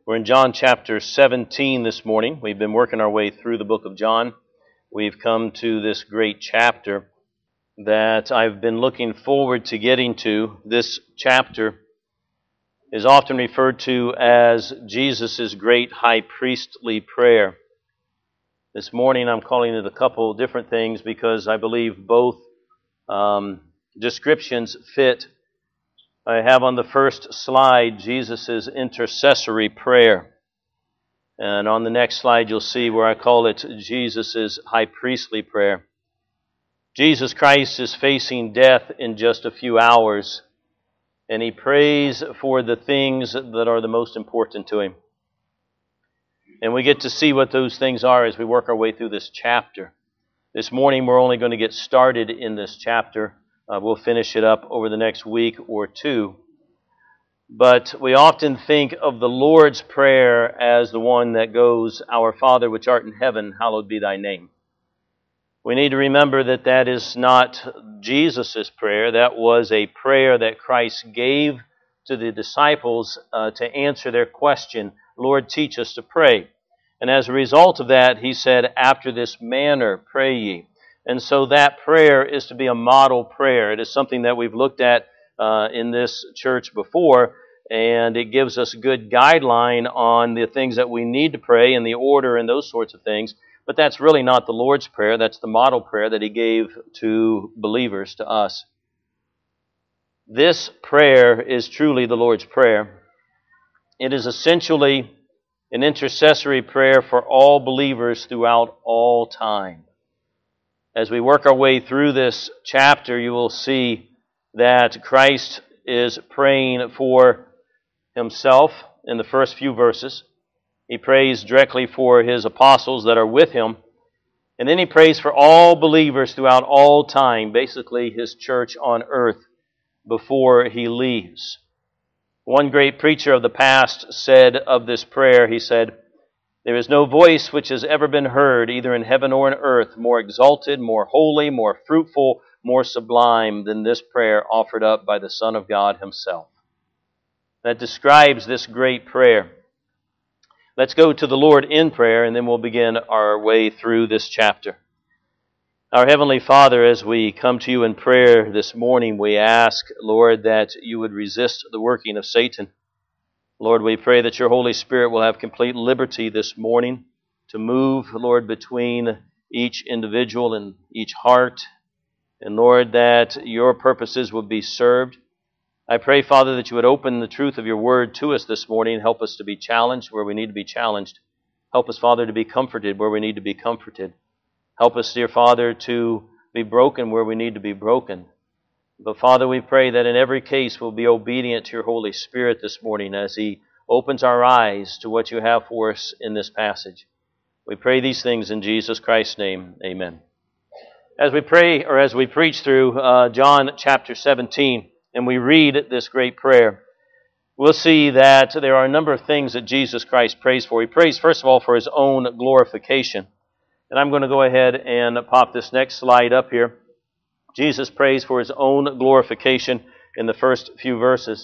We're in John chapter 17 this morning. We've been working our way through the book of John. We've come to this great chapter that I've been looking forward to getting to. This chapter is often referred to as Jesus' great high priestly prayer. This morning I'm calling it a couple different things because I believe both descriptions fit. I have on the first slide Jesus' intercessory prayer. And on the next slide you'll see where I call it Jesus' high priestly prayer. Jesus Christ is facing death in just a few hours, and He prays for the things that are the most important to Him. And we get to see what those things are as we work our way through this chapter. This morning we're only going to get started in this chapter. We'll finish it up over the next week or two. But we often think of the Lord's Prayer as the one that goes, Our Father which art in heaven, hallowed be thy name. We need to remember that that is not Jesus' prayer. That was a prayer that Christ gave to the disciples to answer their question, Lord, teach us to pray. And as a result of that, He said, After this manner pray ye. And so that prayer is to be a model prayer. It is something that we've looked at in this church before, and it gives us a good guideline on the things that we need to pray and the order and those sorts of things. But that's really not the Lord's Prayer. That's the model prayer that He gave to believers, to us. This prayer is truly the Lord's Prayer. It is essentially an intercessory prayer for all believers throughout all time. As we work our way through this chapter, you will see that Christ is praying for Himself in the first few verses. He prays directly for His apostles that are with Him. And then He prays for all believers throughout all time, basically His church on earth, before He leaves. One great preacher of the past said of this prayer, he said, There is no voice which has ever been heard, either in heaven or in earth, more exalted, more holy, more fruitful, more sublime than this prayer offered up by the Son of God Himself. That describes this great prayer. Let's go to the Lord in prayer, and then we'll begin our way through this chapter. Our Heavenly Father, as we come to You in prayer this morning, we ask, Lord, that You would resist the working of Satan. Lord, we pray that Your Holy Spirit will have complete liberty this morning to move, Lord, between each individual and each heart. And Lord, that Your purposes would be served. I pray, Father, that You would open the truth of Your Word to us this morning and help us to be challenged where we need to be challenged. Help us, Father, to be comforted where we need to be comforted. Help us, dear Father, to be broken where we need to be broken. But Father, we pray that in every case we'll be obedient to Your Holy Spirit this morning as He opens our eyes to what You have for us in this passage. We pray these things in Jesus Christ's name. Amen. As we pray, or as we preach through John chapter 17, and we read this great prayer, we'll see that there are a number of things that Jesus Christ prays for. He prays, first of all, for His own glorification. And I'm going to go ahead and pop this next slide up here. Jesus prays for His own glorification in the first few verses.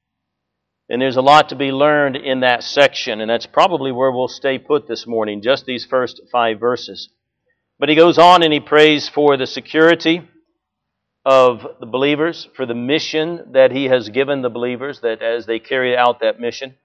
And there's a lot to be learned in that section, and that's probably where we'll stay put this morning, just these first 5 verses. But He goes on and He prays for the security of the believers, for the mission that He has given the believers, that as they carry out that mission,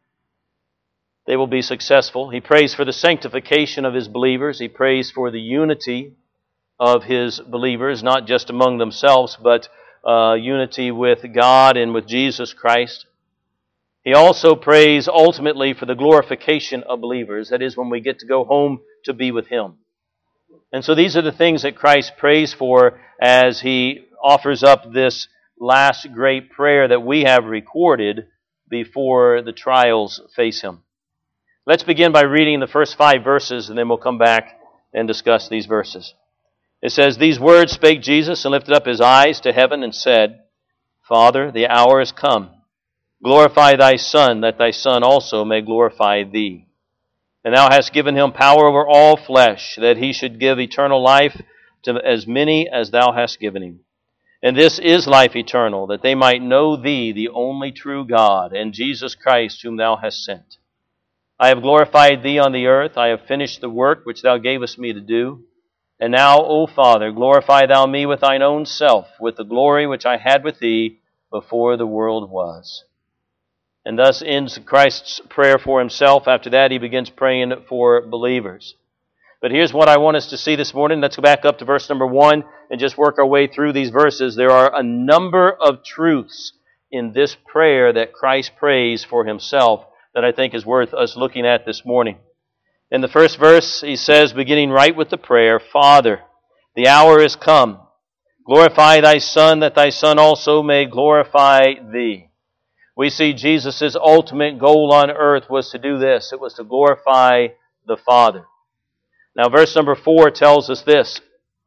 they will be successful. He prays for the sanctification of His believers. He prays for the unity of His believers, not just among themselves, but unity with God and with Jesus Christ. He also prays ultimately for the glorification of believers. That is, when we get to go home to be with Him. And so these are the things that Christ prays for as He offers up this last great prayer that we have recorded before the trials face Him. Let's begin by reading the first 5 verses, and then we'll come back and discuss these verses. It says, These words spake Jesus, and lifted up His eyes to heaven, and said, Father, the hour is come. Glorify Thy Son, that Thy Son also may glorify Thee. And Thou hast given Him power over all flesh, that He should give eternal life to as many as Thou hast given Him. And this is life eternal, that they might know Thee, the only true God, and Jesus Christ, whom Thou hast sent. I have glorified Thee on the earth. I have finished the work which Thou gavest me to do. And now, O Father, glorify Thou me with Thine own self, with the glory which I had with Thee before the world was. And thus ends Christ's prayer for Himself. After that, He begins praying for believers. But here's what I want us to see this morning. Let's go back up to verse number 1 and just work our way through these verses. There are a number of truths in this prayer that Christ prays for Himself that I think is worth us looking at this morning. In the first verse, He says, beginning right with the prayer, Father, the hour is come. Glorify Thy Son, that Thy Son also may glorify Thee. We see Jesus' ultimate goal on earth was to do this. It was to glorify the Father. Now, verse number 4 tells us this.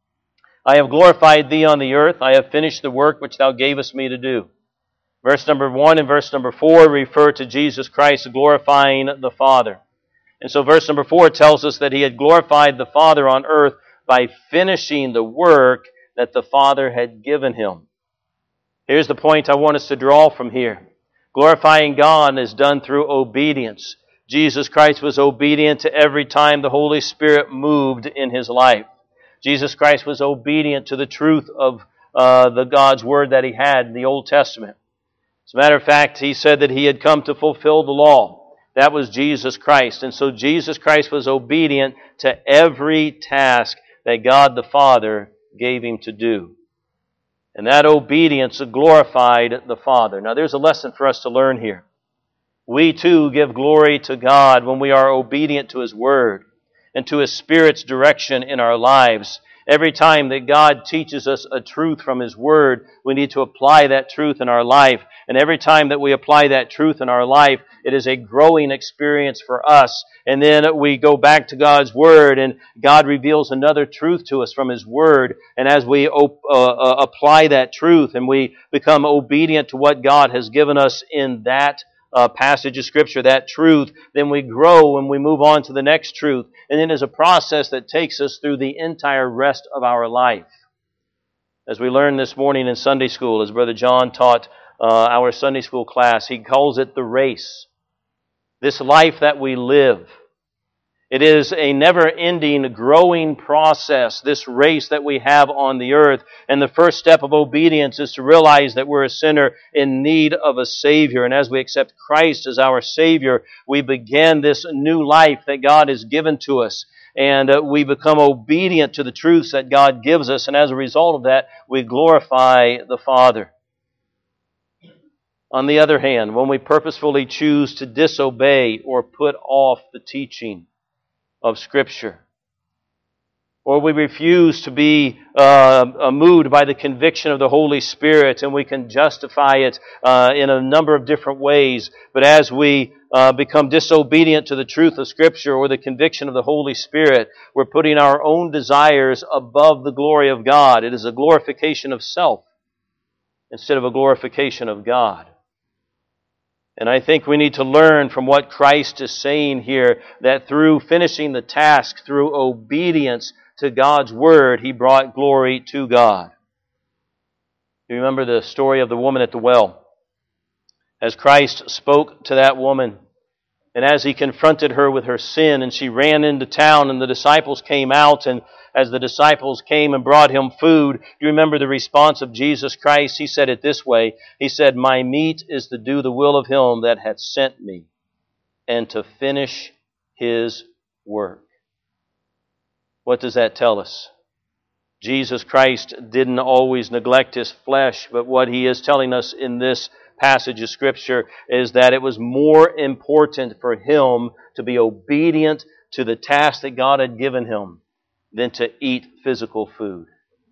I have glorified Thee on the earth. I have finished the work which Thou gavest me to do. Verse number 1 and verse number 4 refer to Jesus Christ glorifying the Father. And so verse number 4 tells us that He had glorified the Father on earth by finishing the work that the Father had given Him. Here's the point I want us to draw from here. Glorifying God is done through obedience. Jesus Christ was obedient to every time the Holy Spirit moved in His life. Jesus Christ was obedient to the truth of the God's Word that He had in the Old Testament. As a matter of fact, He said that He had come to fulfill the law. That was Jesus Christ. And so Jesus Christ was obedient to every task that God the Father gave Him to do. And that obedience glorified the Father. Now there's a lesson for us to learn here. We too give glory to God when we are obedient to His Word and to His Spirit's direction in our lives. Every time that God teaches us a truth from His Word, we need to apply that truth in our life. And every time that we apply that truth in our life, it is a growing experience for us. And then we go back to God's Word, and God reveals another truth to us from His Word. And as we apply that truth and we become obedient to what God has given us in that passage of Scripture, that truth, then we grow and we move on to the next truth. And then there's a process that takes us through the entire rest of our life. As we learned this morning in Sunday school, as Brother John taught our Sunday school class, he calls it the race. This life that we live. It is a never-ending, growing process, this race that we have on the earth. And the first step of obedience is to realize that we're a sinner in need of a Savior. And as we accept Christ as our Savior, we begin this new life that God has given to us. And we become obedient to the truths that God gives us. And as a result of that, we glorify the Father. On the other hand, when we purposefully choose to disobey or put off the teaching of Scripture, or we refuse to be moved by the conviction of the Holy Spirit, and we can justify it in a number of different ways, but as we become disobedient to the truth of Scripture or the conviction of the Holy Spirit, we're putting our own desires above the glory of God. It is a glorification of self instead of a glorification of God. And I think we need to learn from what Christ is saying here, that through finishing the task, through obedience to God's Word, He brought glory to God. You remember the story of the woman at the well. As Christ spoke to that woman, and as He confronted her with her sin, and she ran into town, and the disciples came out, and as the disciples came and brought Him food, do you remember the response of Jesus Christ? He said it this way. He said, "My meat is to do the will of Him that hath sent me, and to finish His work." What does that tell us? Jesus Christ didn't always neglect His flesh, but what He is telling us in this passage of Scripture is that it was more important for Him to be obedient to the task that God had given Him than to eat physical food.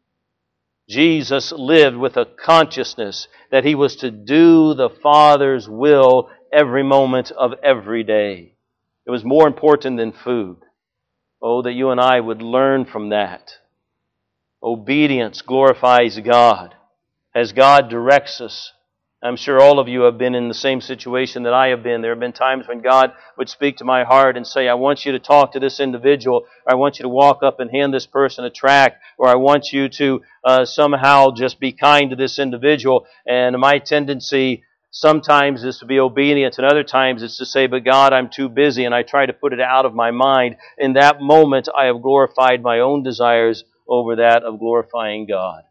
Jesus lived with a consciousness that He was to do the Father's will every moment of every day. It was more important than food. Oh, that you and I would learn from that. Obedience glorifies God. As God directs us, I'm sure all of you have been in the same situation that I have been. There have been times when God would speak to my heart and say, I want you to talk to this individual, or I want you to walk up and hand this person a tract, or I want you to somehow just be kind to this individual. And my tendency sometimes is to be obedient, and other times it's to say, but God, I'm too busy, and I try to put it out of my mind. In that moment, I have glorified my own desires over that of glorifying God.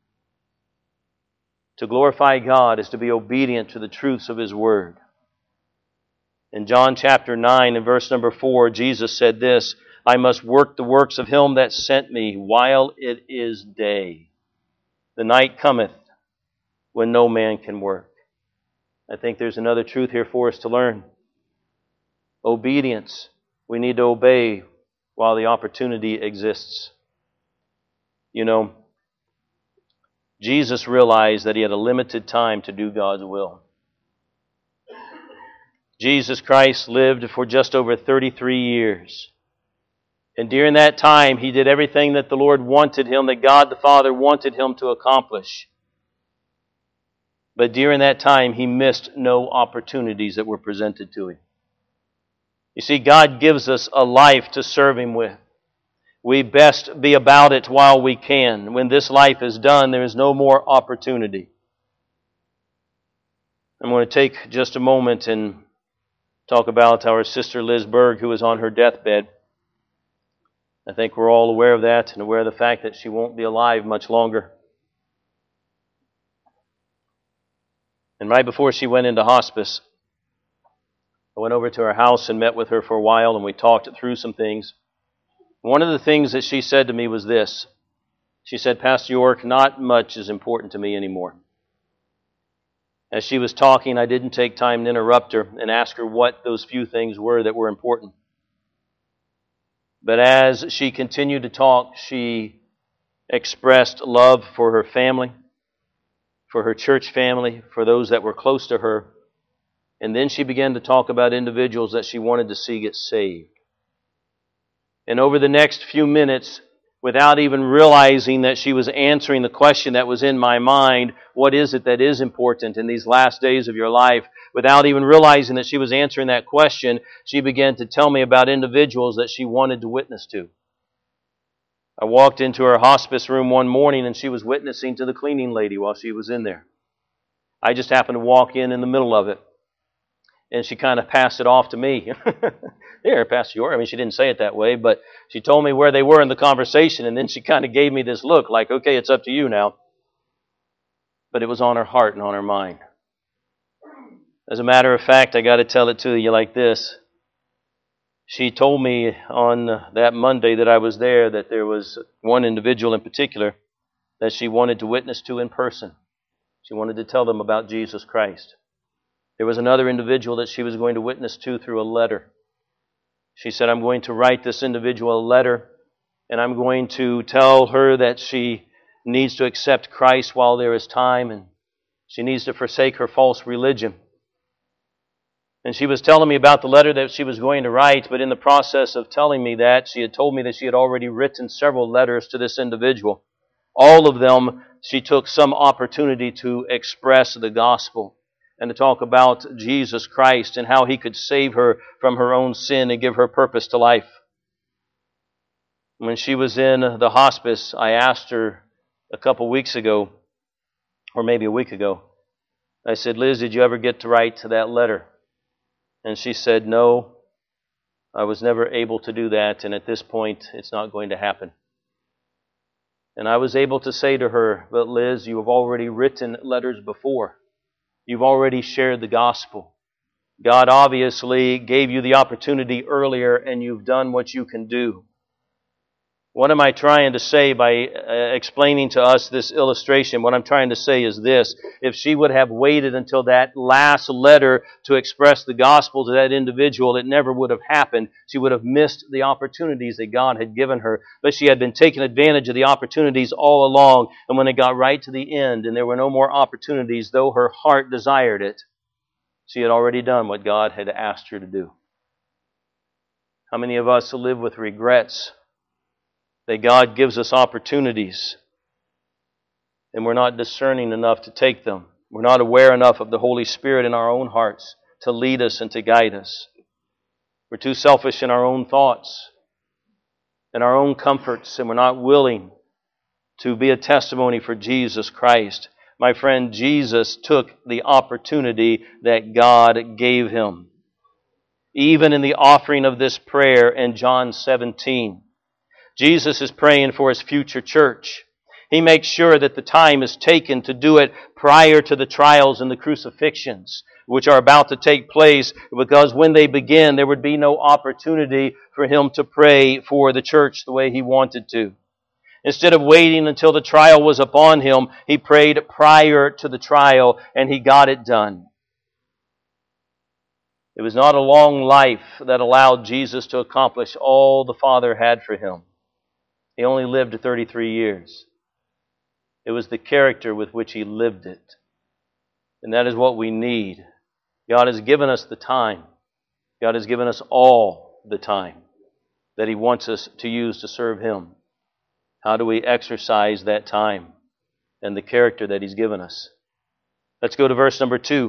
To glorify God is to be obedient to the truths of His Word. In John chapter 9 and verse number 4, Jesus said this, I must work the works of Him that sent me while it is day. The night cometh when no man can work. I think there's another truth here for us to learn. Obedience. We need to obey while the opportunity exists. You know, Jesus realized that He had a limited time to do God's will. Jesus Christ lived for just over 33 years. And during that time, He did everything that the Lord wanted Him, that God the Father wanted Him to accomplish. But during that time, He missed no opportunities that were presented to Him. You see, God gives us a life to serve Him with. We best be about it while we can. When this life is done, there is no more opportunity. I'm going to take just a moment and talk about our sister Liz Berg, who is on her deathbed. I think we're all aware of that and aware of the fact that she won't be alive much longer. And right before she went into hospice, I went over to her house and met with her for a while, and we talked through some things. One of the things that she said to me was this. She said, Pastor York, not much is important to me anymore. As she was talking, I didn't take time to interrupt her and ask her what those few things were that were important. But as she continued to talk, she expressed love for her family, for her church family, for those that were close to her. And then she began to talk about individuals that she wanted to see get saved. And over the next few minutes, without even realizing that she was answering the question that was in my mind, what is it that is important in these last days of your life? Without even realizing that she was answering that question, she began to tell me about individuals that she wanted to witness to. I walked into her hospice room one morning and she was witnessing to the cleaning lady while she was in there. I just happened to walk in the middle of it. And she kind of passed it off to me. Here, Pastor York. I mean, she didn't say it that way, but she told me where they were in the conversation, and then she kind of gave me this look like, okay, it's up to you now. But it was on her heart and on her mind. As a matter of fact, I got to tell it to you like this. She told me on that Monday that I was there that there was one individual in particular that she wanted to witness to in person. She wanted to tell them about Jesus Christ. There was another individual that she was going to witness to through a letter. She said, I'm going to write this individual a letter, and I'm going to tell her that she needs to accept Christ while there is time, and she needs to forsake her false religion. And she was telling me about the letter that she was going to write, but in the process of telling me that, she had told me that she had already written several letters to this individual. All of them, she took some opportunity to express the gospel and to talk about Jesus Christ and how He could save her from her own sin and give her purpose to life. When she was in the hospice, I asked her a couple weeks ago, or maybe a week ago, I said, Liz, did you ever get to write that letter? And she said, no, I was never able to do that, and at this point, it's not going to happen. And I was able to say to her, but Liz, you have already written letters before. You've already shared the gospel. God obviously gave you the opportunity earlier, and you've done what you can do. What am I trying to say by explaining to us this illustration? What I'm trying to say is this. If she would have waited until that last letter to express the gospel to that individual, it never would have happened. She would have missed the opportunities that God had given her. But she had been taking advantage of the opportunities all along. And when it got right to the end and there were no more opportunities, though her heart desired it, she had already done what God had asked her to do. How many of us live with regrets that God gives us opportunities and we're not discerning enough to take them? We're not aware enough of the Holy Spirit in our own hearts to lead us and to guide us. We're too selfish in our own thoughts and our own comforts, and we're not willing to be a testimony for Jesus Christ. My friend, Jesus took the opportunity that God gave him. Even in the offering of this prayer in John 17, Jesus is praying for his future church. He makes sure that the time is taken to do it prior to the trials and the crucifixions, which are about to take place, because when they begin, there would be no opportunity for him to pray for the church the way he wanted to. Instead of waiting until the trial was upon him, he prayed prior to the trial, and he got it done. It was not a long life that allowed Jesus to accomplish all the Father had for him. He only lived 33 years. It was the character with which he lived it. And that is what we need. God has given us the time. God has given us all the time that he wants us to use to serve him. How do we exercise that time and the character that he's given us? Let's go to verse number 2.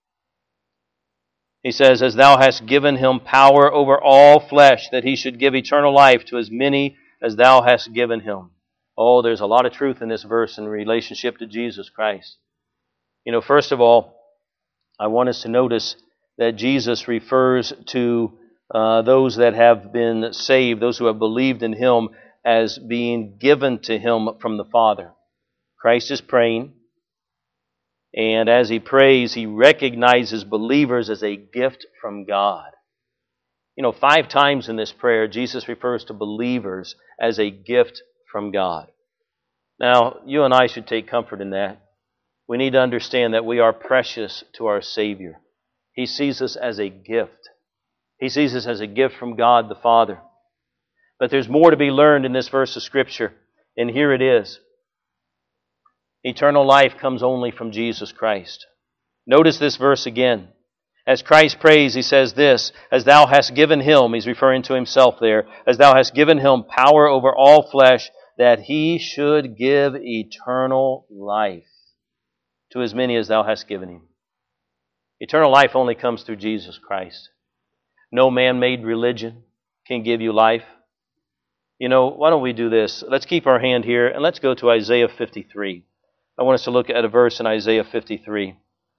He says, "As thou hast given him power over all flesh, that he should give eternal life to as many as thou hast given him." Oh, there's a lot of truth in this verse in relationship to Jesus Christ. You know, first of all, I want us to notice that Jesus refers to those that have been saved, those who have believed in him, as being given to him from the Father. Christ is praying, and as he prays, he recognizes believers as a gift from God. You know, 5 times in this prayer, Jesus refers to believers as a gift from God. Now, you and I should take comfort in that. We need to understand that we are precious to our Savior. He sees us as a gift. He sees us as a gift from God the Father. But there's more to be learned in this verse of Scripture, and here it is. Eternal life comes only from Jesus Christ. Notice this verse again. As Christ prays, he says this, "As thou hast given him," he's referring to himself there, "as thou hast given him power over all flesh, that he should give eternal life to as many as thou hast given him." Eternal life only comes through Jesus Christ. No man-made religion can give you life. You know, why don't we do this? Let's keep our hand here and let's go to Isaiah 53. I want us to look at a verse in Isaiah 53.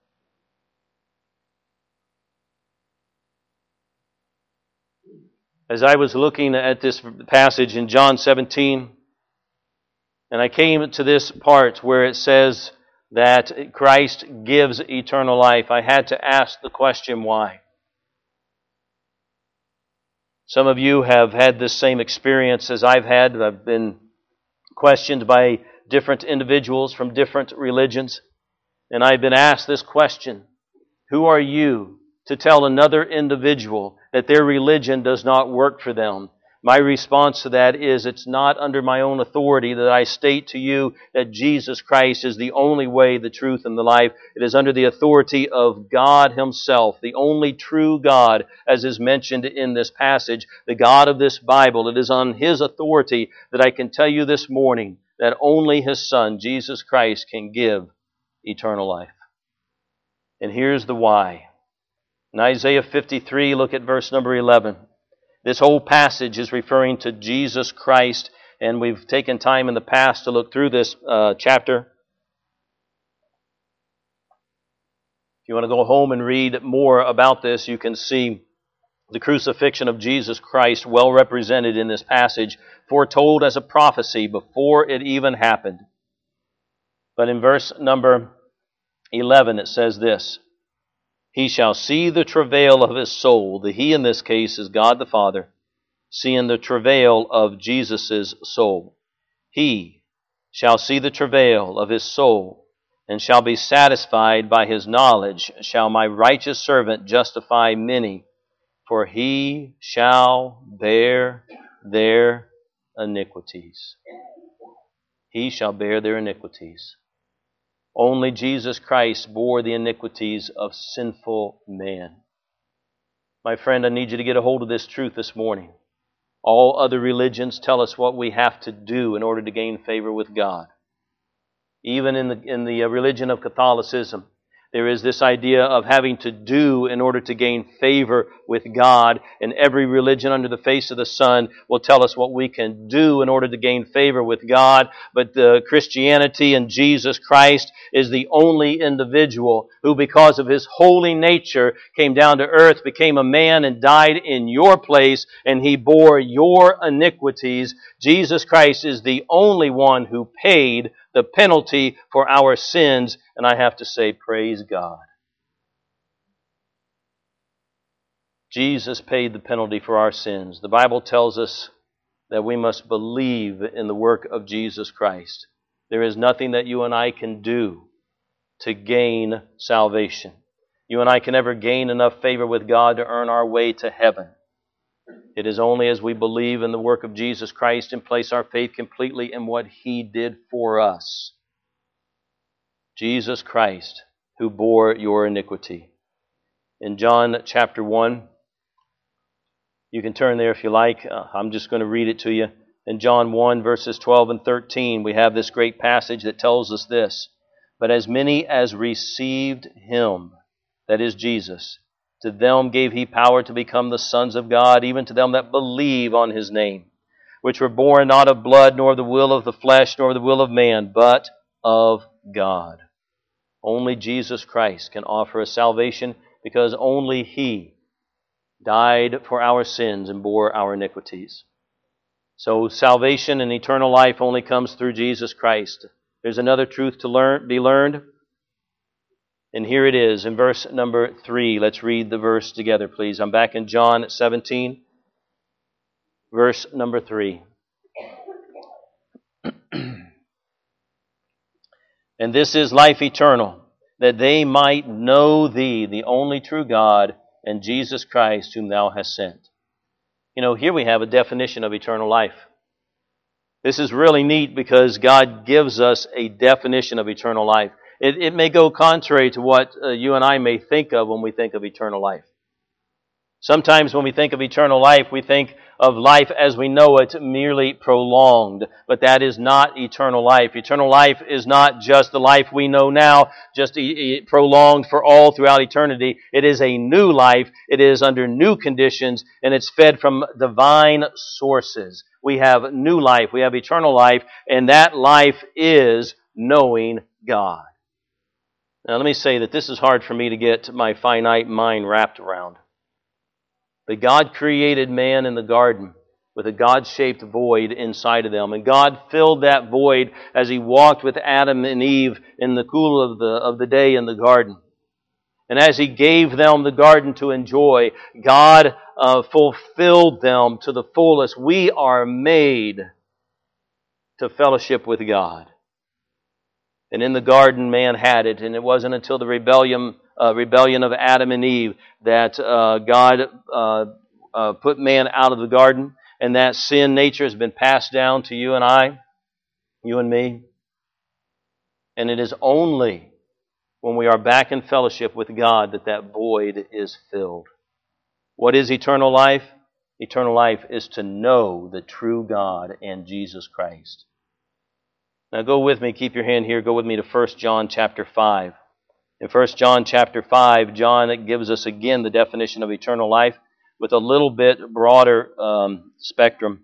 As I was looking at this passage in John 17, and I came to this part where it says that Christ gives eternal life, I had to ask the question, why? Some of you have had this same experience as I've had. I've been questioned by different individuals from different religions, and I've been asked this question: who are you to tell another individual that their religion does not work for them? My response to that is, it's not under my own authority that I state to you that Jesus Christ is the only way, the truth, and the life. It is under the authority of God himself, the only true God, as is mentioned in this passage, the God of this Bible. It is on his authority that I can tell you this morning that only his Son, Jesus Christ, can give eternal life. And here's the why. In Isaiah 53, look at verse number 11. This whole passage is referring to Jesus Christ, and we've taken time in the past to look through this chapter. If you want to go home and read more about this, you can see the crucifixion of Jesus Christ well represented in this passage, foretold as a prophecy before it even happened. But in verse number 11 it says this: "He shall see the travail of his soul." The he in this case is God the Father, seeing the travail of Jesus' soul. "He shall see the travail of his soul, and shall be satisfied by his knowledge. Shall my righteous servant justify many, for he shall bear their iniquities." He shall bear their iniquities. Only Jesus Christ bore the iniquities of sinful man. My friend, I need you to get a hold of this truth this morning. All other religions tell us what we have to do in order to gain favor with God. Even in the religion of Catholicism, There is this idea of having to do in order to gain favor with God. And every religion under the face of the sun will tell us what we can do in order to gain favor with God. But Christianity and Jesus Christ is the only individual who, because of His holy nature, came down to earth, became a man, and died in your place, and He bore your iniquities. Jesus Christ is the only one who paid the penalty for our sins, and I have to say, praise God. Jesus paid the penalty for our sins. The Bible tells us that we must believe in the work of Jesus Christ. There is nothing that you and I can do to gain salvation. You and I can never gain enough favor with God to earn our way to heaven. It is only as we believe in the work of Jesus Christ and place our faith completely in what He did for us. Jesus Christ, who bore your iniquity. In John chapter 1, you can turn there if you like. I'm just going to read it to you. In John 1, verses 12 and 13, we have this great passage that tells us this. But as many as received Him, that is Jesus, to them gave He power to become the sons of God, even to them that believe on His name, which were born not of blood, nor of the will of the flesh, nor of the will of man, but of God. Only Jesus Christ can offer us salvation, because only He died for our sins and bore our iniquities. So salvation and eternal life only comes through Jesus Christ. There's another truth to be learned. And here it is in verse number 3. Let's read the verse together, please. I'm back in John 17, verse number 3. And this is life eternal, that they might know Thee, the only true God, and Jesus Christ, whom Thou hast sent. You know, here we have a definition of eternal life. This is really neat because God gives us a definition of eternal life. It may go contrary to what you and I may think of when we think of eternal life. Sometimes when we think of eternal life, we think of life as we know it merely prolonged. But that is not eternal life. Eternal life is not just the life we know now, just prolonged for all throughout eternity. It is a new life. It is under new conditions, and it's fed from divine sources. We have new life. We have eternal life, and that life is knowing God. Now let me say that this is hard for me to get my finite mind wrapped around. But God created man in the garden with a God-shaped void inside of them. And God filled that void as He walked with Adam and Eve in the cool of the day in the garden. And as He gave them the garden to enjoy, God fulfilled them to the fullest. We are made to fellowship with God. And in the garden, man had it. And it wasn't until the rebellion of Adam and Eve that God put man out of the garden. And that sin nature has been passed down to you and I, you and me. And it is only when we are back in fellowship with God that that void is filled. What is eternal life? Eternal life is to know the true God and Jesus Christ. Now go with me, keep your hand here, go with me to 1 John chapter 5. In 1 John chapter 5, John gives us again the definition of eternal life with a little bit broader spectrum.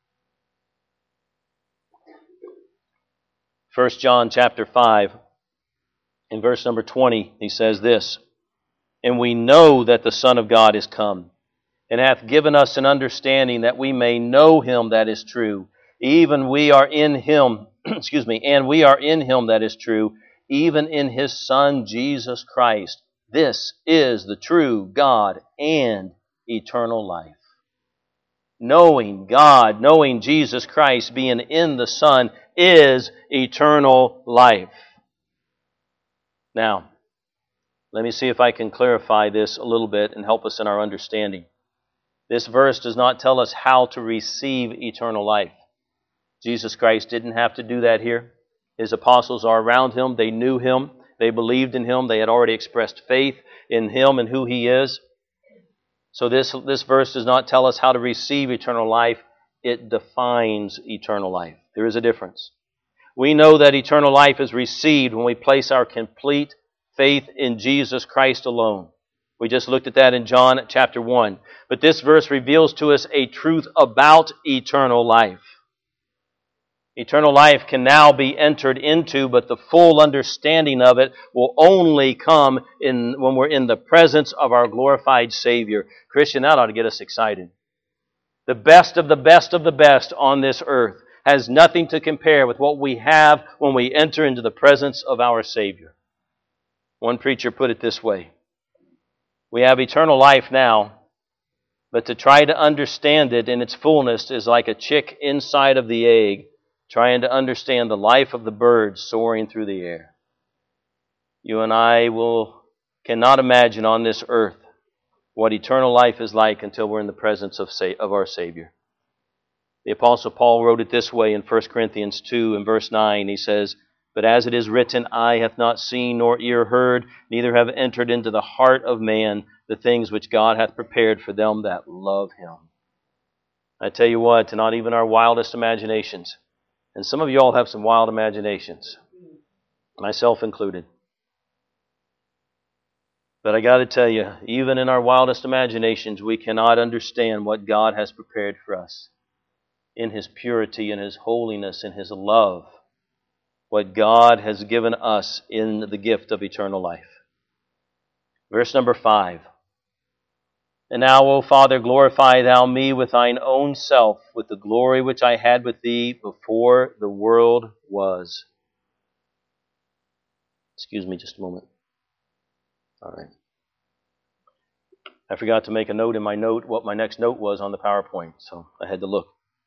1 John chapter 5, in verse number 20, he says this, And we know that the Son of God is come, and hath given us an understanding that we may know Him that is true. Even we are in Him, and we are in Him that is true, even in His Son Jesus Christ. This is the true God and eternal life. Knowing God, knowing Jesus Christ, being in the Son, is eternal life. Now, let me see if I can clarify this a little bit and help us in our understanding. This verse does not tell us how to receive eternal life. Jesus Christ didn't have to do that here. His apostles are around Him. They knew Him. They believed in Him. They had already expressed faith in Him and who He is. So this verse does not tell us how to receive eternal life. It defines eternal life. There is a difference. We know that eternal life is received when we place our complete faith in Jesus Christ alone. We just looked at that in John chapter 1. But this verse reveals to us a truth about eternal life. Eternal life can now be entered into, but the full understanding of it will only come when we're in the presence of our glorified Savior. Christian, that ought to get us excited. The best of the best of the best on this earth has nothing to compare with what we have when we enter into the presence of our Savior. One preacher put it this way: we have eternal life now, but to try to understand it in its fullness is like a chick inside of the egg trying to understand the life of the birds soaring through the air. You and I cannot imagine on this earth what eternal life is like until we're in the presence of our Savior. The Apostle Paul wrote it this way in 1 Corinthians 2 and verse 9. He says, "But as it is written, eye hath not seen nor ear heard, neither have entered into the heart of man the things which God hath prepared for them that love Him." I tell you what, not even our wildest imaginations, and some of you all have some wild imaginations, myself included. But I got to tell you, even in our wildest imaginations, we cannot understand what God has prepared for us in His purity, in His holiness, in His love, what God has given us in the gift of eternal life. Verse number 5. "And now, O Father, glorify Thou me with Thine own self, with the glory which I had with Thee before the world was." Excuse me just a moment. All right. I forgot to make a note in my note what my next note was on the PowerPoint, so I had to look.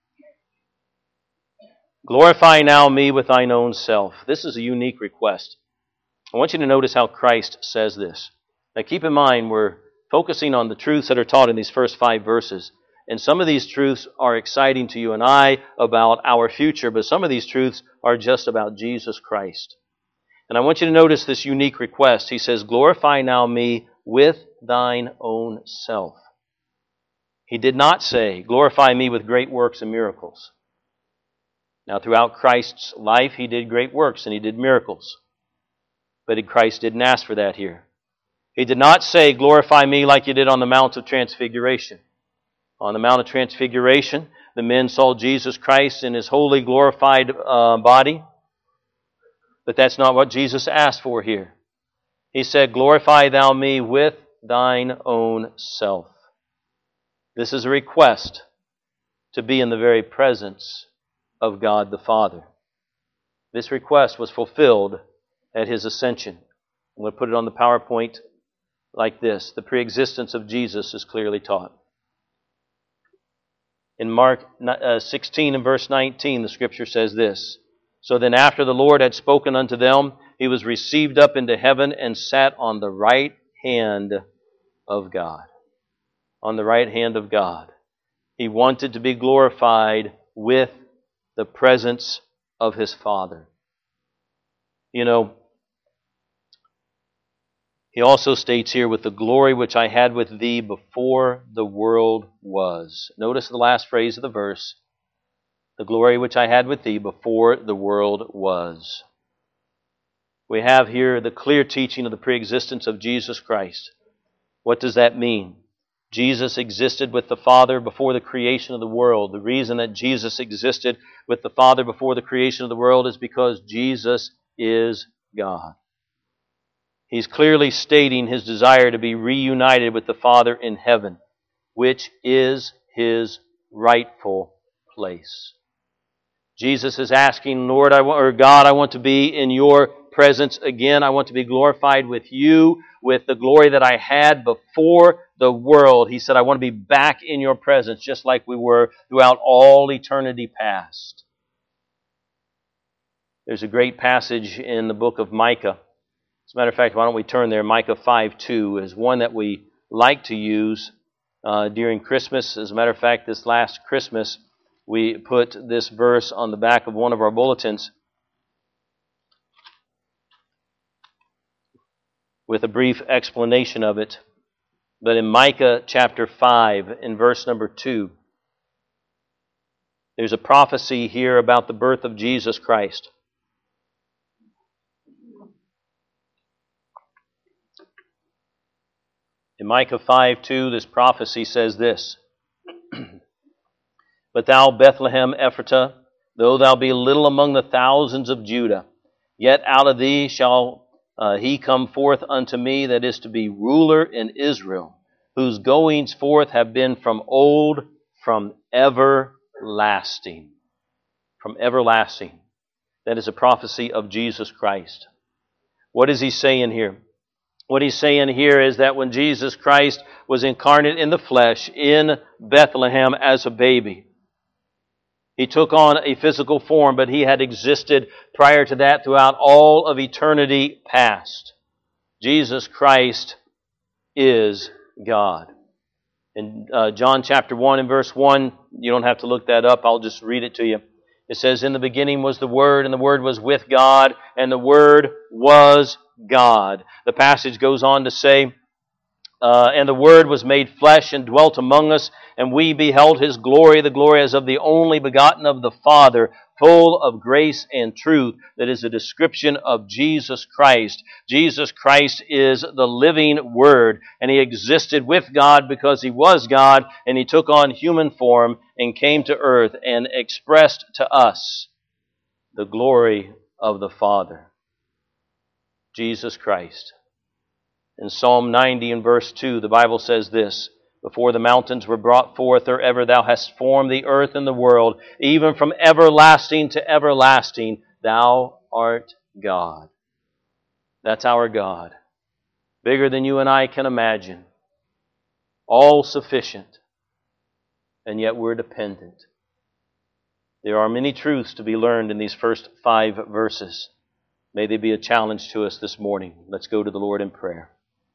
"Glorify now me with Thine own self." This is a unique request. I want you to notice how Christ says this. Now keep in mind, we're focusing on the truths that are taught in these first 5 verses. And some of these truths are exciting to you and I about our future, but some of these truths are just about Jesus Christ. And I want you to notice this unique request. He says, "Glorify now me with Thine own self." He did not say, "Glorify me with great works and miracles." Now, throughout Christ's life, He did great works and He did miracles. But Christ didn't ask for that here. He did not say, "Glorify me like you did on the Mount of Transfiguration." On the Mount of Transfiguration, the men saw Jesus Christ in His holy, glorified body. But that's not what Jesus asked for here. He said, "Glorify Thou me with Thine own self." This is a request to be in the very presence of God the Father. This request was fulfilled at His ascension. I'm going to put it on the PowerPoint like this. The preexistence of Jesus is clearly taught. In Mark 16 and verse 19, the Scripture says this: "So then after the Lord had spoken unto them, He was received up into heaven and sat on the right hand of God." On the right hand of God. He wanted to be glorified with the presence of His Father. You know, He also states here, "with the glory which I had with Thee before the world was." Notice the last phrase of the verse. "The glory which I had with Thee before the world was." We have here the clear teaching of the preexistence of Jesus Christ. What does that mean? Jesus existed with the Father before the creation of the world. The reason that Jesus existed with the Father before the creation of the world is because Jesus is God. He's clearly stating His desire to be reunited with the Father in heaven, which is His rightful place. Jesus is asking, "Lord, God, I want to be in Your presence again. I want to be glorified with You, with the glory that I had before the world." He said, "I want to be back in Your presence, just like we were throughout all eternity past." There's a great passage in the book of Micah. As a matter of fact, why don't we turn there? Micah 5:2 is one that we like to use during Christmas. As a matter of fact, this last Christmas, we put this verse on the back of one of our bulletins with a brief explanation of it. But in Micah chapter 5, in verse number 2, there's a prophecy here about the birth of Jesus Christ. In Micah 5:2, this prophecy says this, But thou, Bethlehem Ephratah, though thou be little among the thousands of Judah, yet out of thee shall he come forth unto me that is to be ruler in Israel, whose goings forth have been from old, from everlasting. From everlasting. That is a prophecy of Jesus Christ. What is he saying here? What he's saying here is that when Jesus Christ was incarnate in the flesh in Bethlehem as a baby, he took on a physical form, but he had existed prior to that throughout all of eternity past. Jesus Christ is God. In John chapter 1 and verse 1, you don't have to look that up, I'll just read it to you. It says, In the beginning was the Word, and the Word was with God, and the Word was God. The passage goes on to say, And the Word was made flesh and dwelt among us, and we beheld His glory, the glory as of the only begotten of the Father, full of grace and truth. That is a description of Jesus Christ. Jesus Christ is the living Word, and He existed with God because He was God, and He took on human form and came to earth and expressed to us the glory of the Father. Jesus Christ. In Psalm 90 and verse 2, the Bible says this, Before the mountains were brought forth, or ever thou hast formed the earth and the world, even from everlasting to everlasting, thou art God. That's our God. Bigger than you and I can imagine. All sufficient. And yet we're dependent. There are many truths to be learned in these first 5 verses. May they be a challenge to us this morning. Let's go to the Lord in prayer.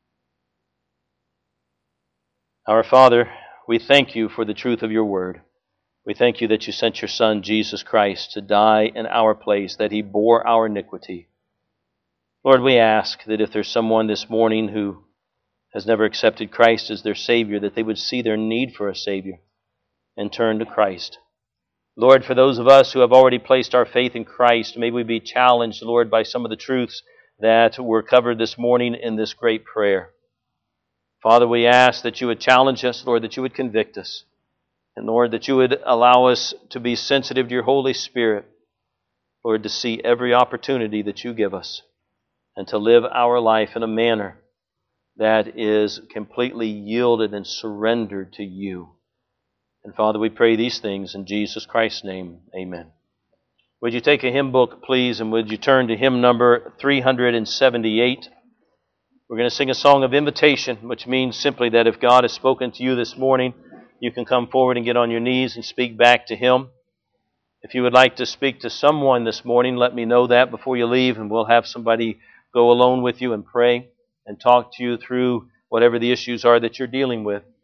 Our Father, we thank you for the truth of your word. We thank you that you sent your Son, Jesus Christ, to die in our place, that He bore our iniquity. Lord, we ask that if there's someone this morning who has never accepted Christ as their Savior, that they would see their need for a Savior and turn to Christ. Lord, for those of us who have already placed our faith in Christ, may we be challenged, Lord, by some of the truths that were covered this morning in this great prayer. Father, we ask that you would challenge us, Lord, that you would convict us. And Lord, that you would allow us to be sensitive to your Holy Spirit. Lord, to see every opportunity that you give us. And to live our life in a manner that is completely yielded and surrendered to you. And Father, we pray these things in Jesus Christ's name. Amen. Would you take a hymn book, please, and would you turn to hymn number 378? We're going to sing a song of invitation, which means simply that if God has spoken to you this morning, you can come forward and get on your knees and speak back to Him. If you would like to speak to someone this morning, let me know that before you leave, and we'll have somebody go alone with you and pray and talk to you through whatever the issues are that you're dealing with.